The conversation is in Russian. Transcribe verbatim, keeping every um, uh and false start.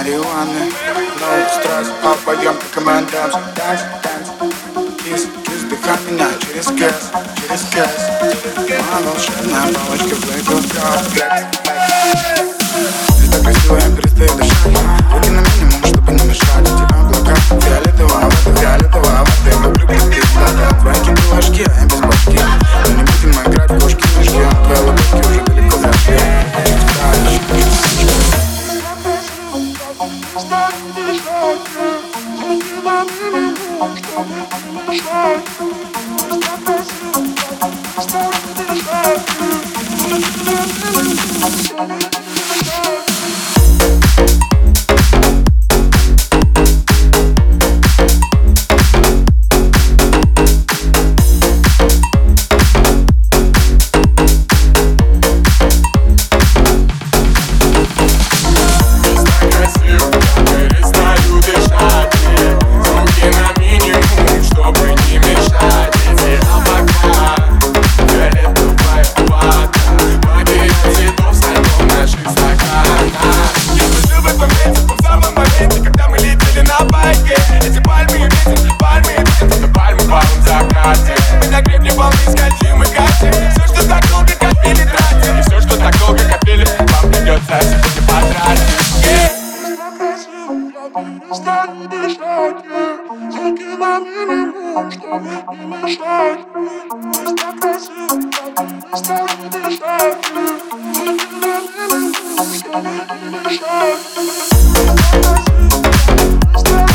марихуаны. No стресс, а вдвоем как командамс. Танц, танц, кис, кис, дыхай меня через кэс, через кэс. Моя волшебная палочка выйдет в флекс. Ты так красиво, я перестаю дышать. Руки на минимум, чтобы не мешать. Эти облака фиолетового, вода фиолетового, вода. Мы приблизки стада. Твои кипы ложки, а я без башки. Но не будем играть в кошки-мышки. Твои лодки уже далеко зашли. Перестань дышать, руки на минимум, чтобы не мешать. Ты так красиво, перестань дышать, руки на минимум, чтобы не мешать. Ты так красиво, перестань